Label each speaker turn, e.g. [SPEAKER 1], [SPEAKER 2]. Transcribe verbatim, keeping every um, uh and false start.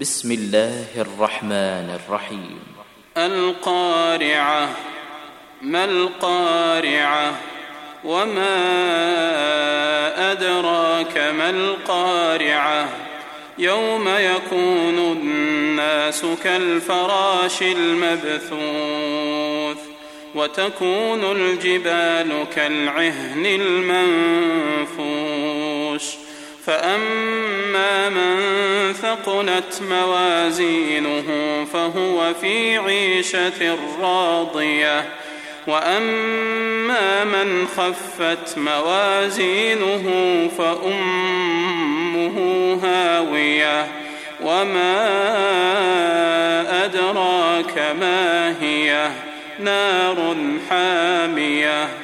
[SPEAKER 1] بسم الله الرحمن الرحيم.
[SPEAKER 2] القارعة. ما القارعة؟ وما أدراك ما القارعة؟ يوم يكون الناس كالفراش المبثوث وتكون الجبال كالعهن المنفوش فأما من ثقلت موازينه فهو في عيشة راضية وأما من خفت موازينه فأمه هاوية وما أدراك ما هي نار حامية